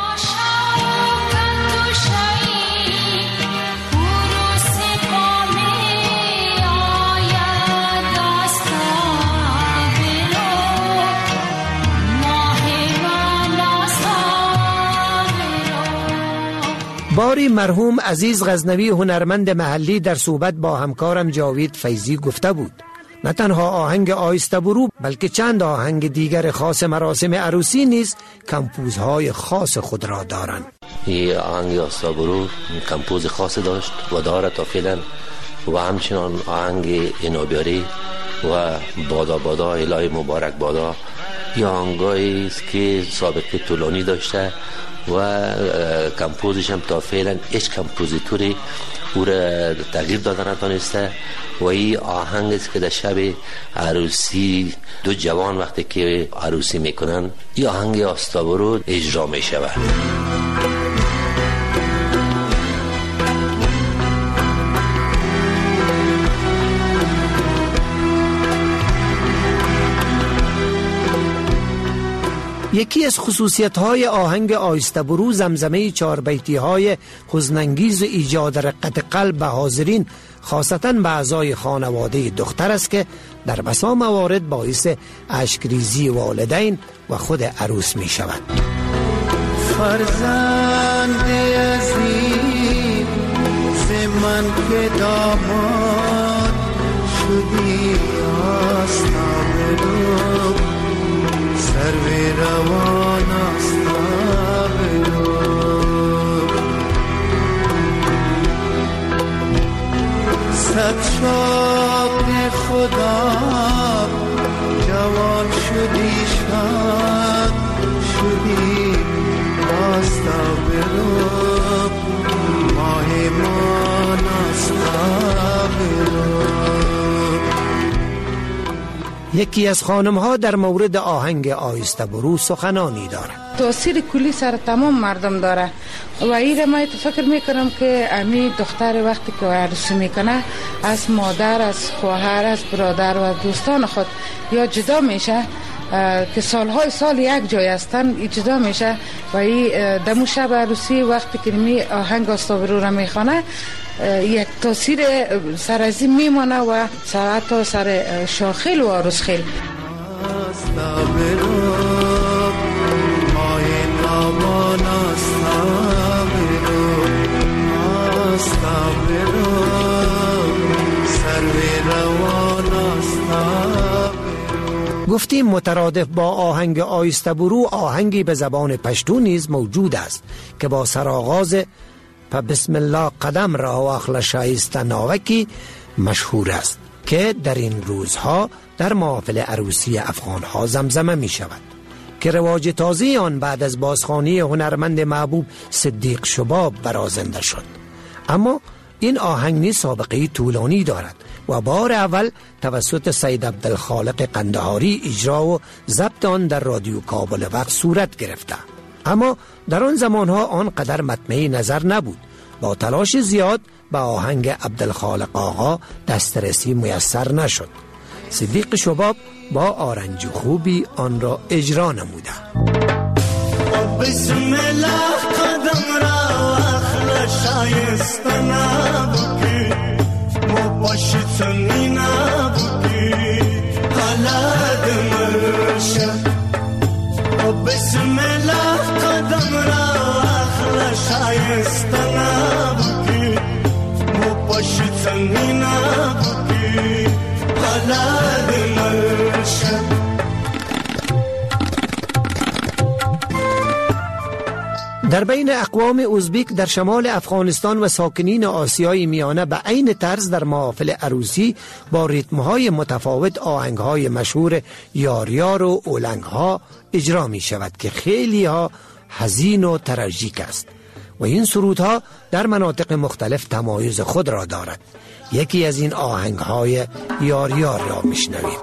باری مرحوم عزیز غزنوی هنرمند محلی در صحبت با همکارم جاوید فیضی گفته بود نه تنها آهنگ آهسته برو بلکه چند آهنگ دیگر خاص مراسم عروسی نیز کمپوزهای خاص خود را دارند. این آهنگ آهسته برو کمپوز خاص داشت و دارد تا فعلا و همچنان آهنگ اینابیاری و بادا بادا الهی مبارک بادا یا آهنگایی است که سابقه طولانی داشته و کمپوزش هم تا فعلا هیچ کمپوزیتوری او را تغییر داده نتانسته و این آهنگ است که در شب عروسی دو جوان وقتی که عروسی میکنن این آهنگ آهسته برو اجرا میشود. یکی از خصوصیت‌های آهنگ آهسته برو زمزمه چهار بیتی های حزن‌انگیز و ایجاد رقت قلب به حاضرین خاصتاً به اعضای خانواده دختر است که در بسا موارد باعث اشکریزی والدین و خود عروس می شود. فرزند عزیز من که داماد شدی آستا برو سروی روان آستا برو صد شاق خدا جوان شدی شاد شدی آستا برو ماه مان آستا برو. یکی از خانم ها در مورد آهنگ آهسته برو سخنانی دارد. تاثیر کلی سر تمام مردم داره و این ما فکر میکنم که امی دختر وقتی که عروسی میکنه از مادر از خواهر از برادر و دوستان خود یا جدا میشه که سالهای سال یک جای هستن جدا میشه و این دمو شب عروسی وقتی که می آهنگ آهسته برو را میخوانه یک تاثیر سر از این میمانه و سر تا سر شاخیل و عروسخیل. گفتیم مترادف با آهنگ آهسته برو آهنگی به زبان پشتو نیز موجود است که با سرآغاز پا بسم الله قدم را و اخلا شایسته ناوکی مشهور است که در این روزها در محافل عروسی افغانها زمزمه می شود که رواج تازه آن بعد از بازخوانی هنرمند محبوب صدیق شباب برازنده شد. اما این آهنگ نیز سابقه طولانی دارد و بار اول توسط سید عبدالخالق قندهاری اجرا و ضبط آن در رادیو کابل وقت صورت گرفته، اما در آن زمانها آنقدر مطمئن نظر نبود. با تلاش زیاد به آهنگ عبدالخالق آقا دسترسی میسر نشد. صدیق شباب با آرنج خوبی آن را اجرا نموده. بسم الله قدم را اخلا شایسته نبودی مباشتنی نبودی حالت مرشه. بسم الله قدم را اخلا شایسته نبودی مباشتنی نبودی حالت مرشه. در بین اقوام ازبک در شمال افغانستان و ساکنین آسیای میانه به عین طرز در محافل عروسی با ریتم‌های متفاوت آهنگ‌های مشهور یاریار و اولنگ‌ها اجرا می شود که خیلی ها حزین و تراژیک است و این سرودها در مناطق مختلف تمایز خود را دارد. یکی از این آهنگ‌های یاریار را میشنویم.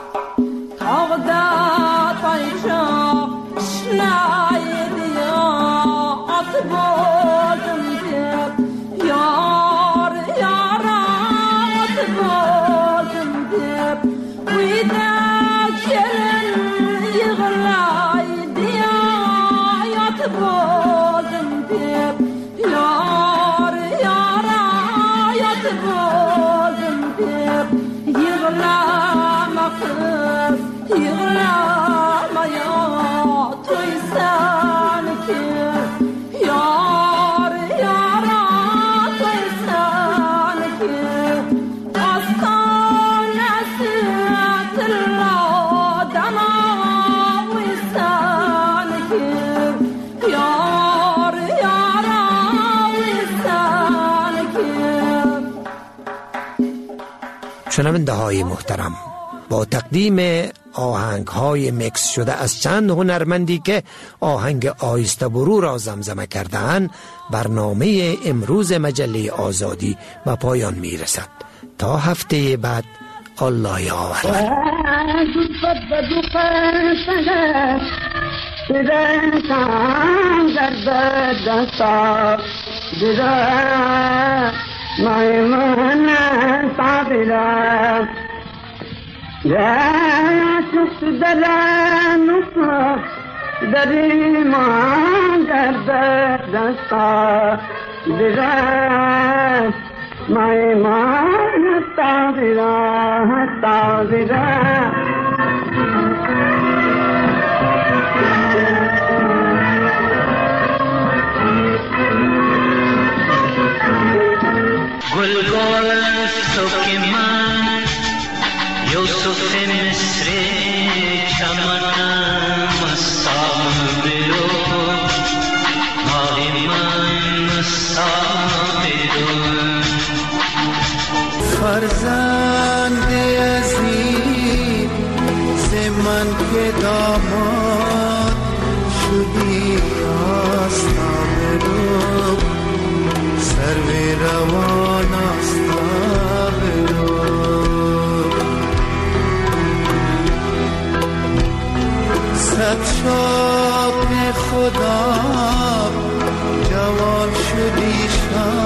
شنونده های محترم، با تقدیم آهنگ های مکس شده از چند هنرمندی که آهنگ آیسته برو را زمزمه کرده‌اند، برنامه امروز مجله آزادی به پایان می رسد. تا هفته بعد، الله یاور. مایمون صابرا یا شفت دلان دری ما درد دستا درا مایمون صابرا صابرا گل گل سوک من یوسف مصر چمنم مستام برو ماه من مستام برو فرزند عزیز زمن که داماد شدی آستان برو سر روان آستا برو صد شاپ خدا جوان شدی شاد